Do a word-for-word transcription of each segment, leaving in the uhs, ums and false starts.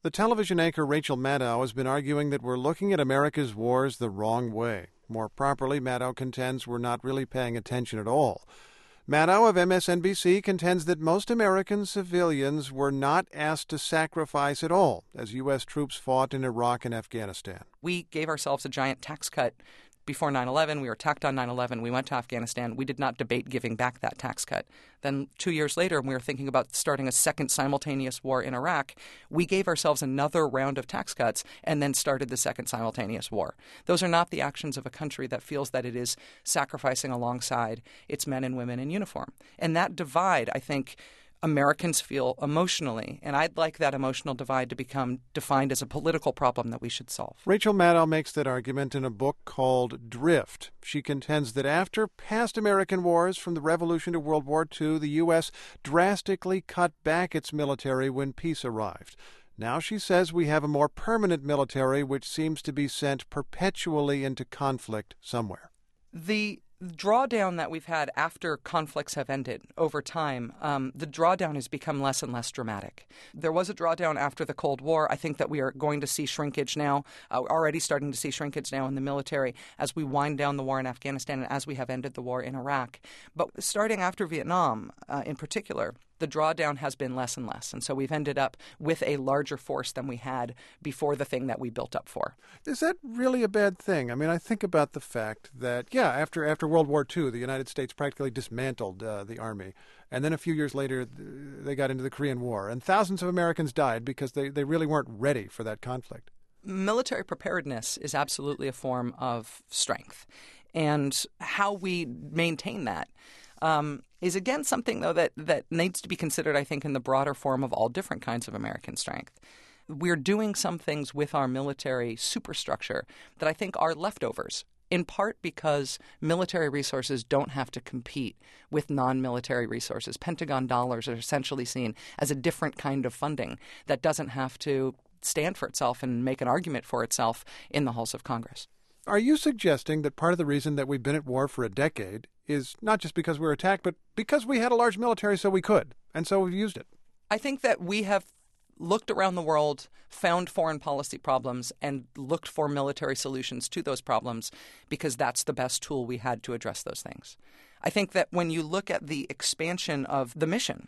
The television anchor Rachel Maddow has been arguing that we're looking at America's wars the wrong way. More properly, Maddow contends we're not really paying attention at all. Maddow of M S N B C contends that most American civilians were not asked to sacrifice at all as U S troops fought in Iraq and Afghanistan. We gave ourselves a giant tax cut before nine eleven. We were attacked on nine eleven. We went to Afghanistan. We did not debate giving back that tax cut. Then two years later, when we were thinking about starting a second simultaneous war in Iraq, we gave ourselves another round of tax cuts and then started the second simultaneous war. Those are not the actions of a country that feels that it is sacrificing alongside its men and women in uniform. And that divide, I think, Americans feel emotionally, and I'd like that emotional divide to become defined as a political problem that we should solve. Rachel Maddow makes that argument in a book called Drift. She contends that after past American wars, from the Revolution to World War Two, the U S drastically cut back its military when peace arrived. Now she says we have a more permanent military which seems to be sent perpetually into conflict somewhere. The drawdown that we've had after conflicts have ended over time, um, the drawdown has become less and less dramatic. There was a drawdown after the Cold War. I think that we are going to see shrinkage now, uh, already starting to see shrinkage now in the military as we wind down the war in Afghanistan and as we have ended the war in Iraq. But starting after Vietnam uh, in particular, the drawdown has been less and less. And so we've ended up with a larger force than we had before the thing that we built up for. Is that really a bad thing? I mean, I think about the fact that, yeah, after after World War Two, the United States practically dismantled uh, the Army. And then a few years later, they got into the Korean War. And thousands of Americans died because they, they really weren't ready for that conflict. Military preparedness is absolutely a form of strength. And how we maintain that Um, is, again, something, though, that, that needs to be considered, I think, in the broader form of all different kinds of American strength. We're doing some things with our military superstructure that I think are leftovers, in part because military resources don't have to compete with non-military resources. Pentagon dollars are essentially seen as a different kind of funding that doesn't have to stand for itself and make an argument for itself in the halls of Congress. Are you suggesting that part of the reason that we've been at war for a decade is not just because we were attacked, but because we had a large military so we could, and so we've used it? I think that we have looked around the world, found foreign policy problems, and looked for military solutions to those problems because that's the best tool we had to address those things. I think that when you look at the expansion of the mission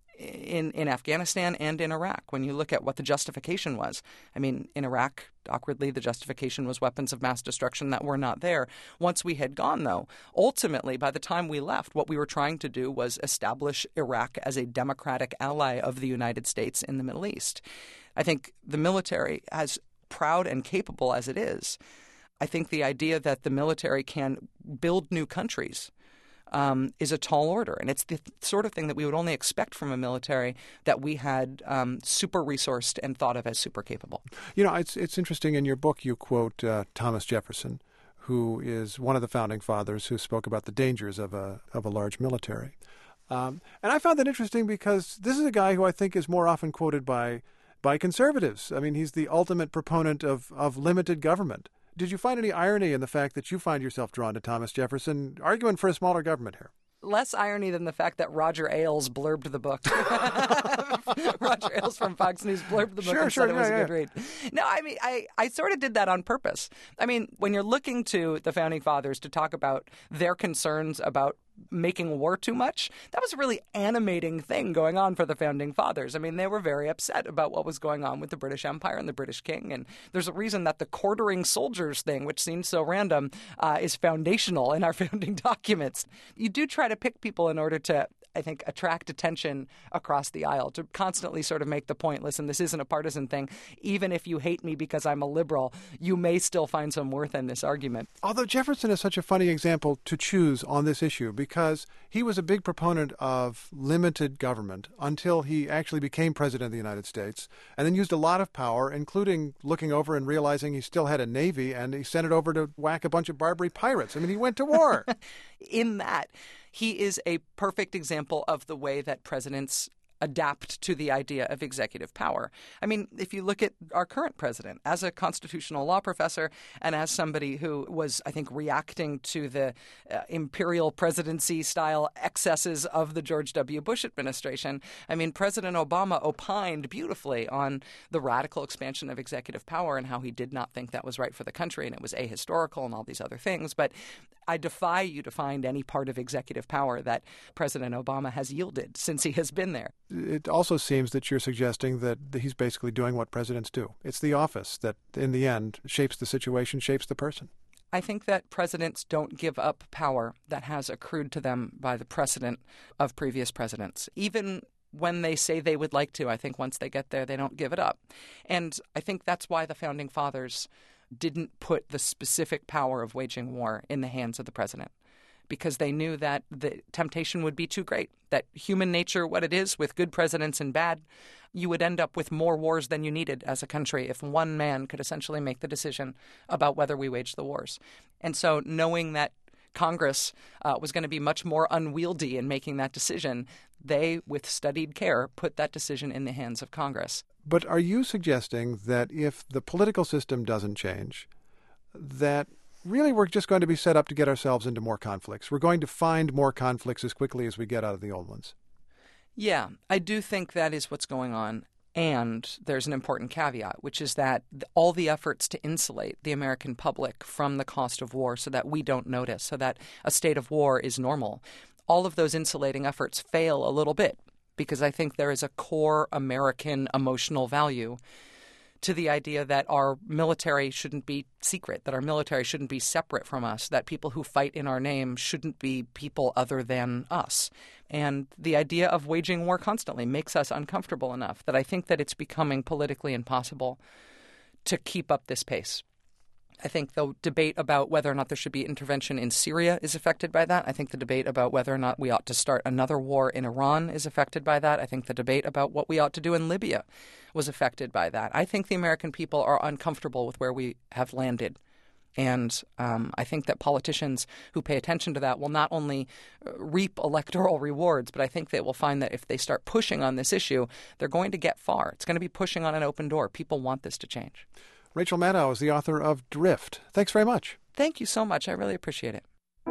in, in Afghanistan and in Iraq, when you look at what the justification was, I mean, in Iraq, awkwardly, the justification was weapons of mass destruction that were not there. Once we had gone, though, ultimately, by the time we left, what we were trying to do was establish Iraq as a democratic ally of the United States in the Middle East. I think the military, as proud and capable as it is, I think the idea that the military can build new countries Um, is a tall order. And it's the sort of thing that we would only expect from a military that we had um, super resourced and thought of as super capable. You know, it's it's interesting. In your book, you quote uh, Thomas Jefferson, who is one of the founding fathers who spoke about the dangers of a of a large military. Um, and I found that interesting because this is a guy who I think is more often quoted by by conservatives. I mean, he's the ultimate proponent of, of limited government. Did you find any irony in the fact that you find yourself drawn to Thomas Jefferson, arguing for a smaller government here? Less irony than the fact that Roger Ailes blurbed the book. Roger Ailes from Fox News blurbed the book sure, and sure, said it was yeah, a good yeah. read. No, I mean, I, I sort of did that on purpose. I mean, when you're looking to the Founding Fathers to talk about their concerns about making war too much, that was a really animating thing going on for the Founding Fathers. I mean, they were very upset about what was going on with the British Empire and the British King. And there's a reason that the quartering soldiers thing, which seems so random, uh, is foundational in our founding documents. You do try to pick people in order to, I think, attract attention across the aisle, to constantly sort of make the point, listen, this isn't a partisan thing. Even if you hate me because I'm a liberal, you may still find some worth in this argument. Although Jefferson is such a funny example to choose on this issue because he was a big proponent of limited government until he actually became president of the United States and then used a lot of power, including looking over and realizing he still had a navy, and he sent it over to whack a bunch of Barbary pirates. I mean, he went to war. In that, he is a perfect example of the way that presidents adapt to the idea of executive power. I mean, if you look at our current president as a constitutional law professor and as somebody who was, I think, reacting to the uh, imperial presidency style excesses of the George W. Bush administration, I mean, President Obama opined beautifully on the radical expansion of executive power and how he did not think that was right for the country and it was ahistorical and all these other things. But I defy you to find any part of executive power that President Obama has yielded since he has been there. It also seems that you're suggesting that he's basically doing what presidents do. It's the office that, in the end, shapes the situation, shapes the person. I think that presidents don't give up power that has accrued to them by the precedent of previous presidents. Even when they say they would like to, I think once they get there, they don't give it up. And I think that's why the Founding Fathers didn't put the specific power of waging war in the hands of the president, because they knew that the temptation would be too great, that human nature, what it is, with good presidents and bad, you would end up with more wars than you needed as a country if one man could essentially make the decision about whether we waged the wars. And so knowing that Congress uh, was going to be much more unwieldy in making that decision, they, with studied care, put that decision in the hands of Congress. But are you suggesting that if the political system doesn't change, that really we're just going to be set up to get ourselves into more conflicts? We're going to find more conflicts as quickly as we get out of the old ones? Yeah, I do think that is what's going on. And there's an important caveat, which is that all the efforts to insulate the American public from the cost of war so that we don't notice, so that a state of war is normal, all of those insulating efforts fail a little bit, because I think there is a core American emotional value to the idea that our military shouldn't be secret, that our military shouldn't be separate from us, that people who fight in our name shouldn't be people other than us. And the idea of waging war constantly makes us uncomfortable enough that I think that it's becoming politically impossible to keep up this pace. I think the debate about whether or not there should be intervention in Syria is affected by that. I think the debate about whether or not we ought to start another war in Iran is affected by that. I think the debate about what we ought to do in Libya was affected by that. I think the American people are uncomfortable with where we have landed. And um, I think that politicians who pay attention to that will not only reap electoral rewards, but I think they will find that if they start pushing on this issue, they're going to get far. It's going to be pushing on an open door. People want this to change. Rachel Maddow is the author of Drift. Thanks very much. Thank you so much. I really appreciate it.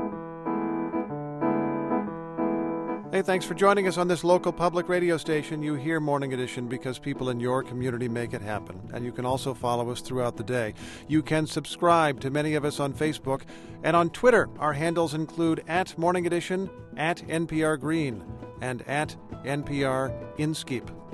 Hey, thanks for joining us on this local public radio station. You hear Morning Edition because people in your community make it happen. And you can also follow us throughout the day. You can subscribe to many of us on Facebook. And on Twitter, our handles include at Morning Edition, at N P R Green, and at N P R Inskeep.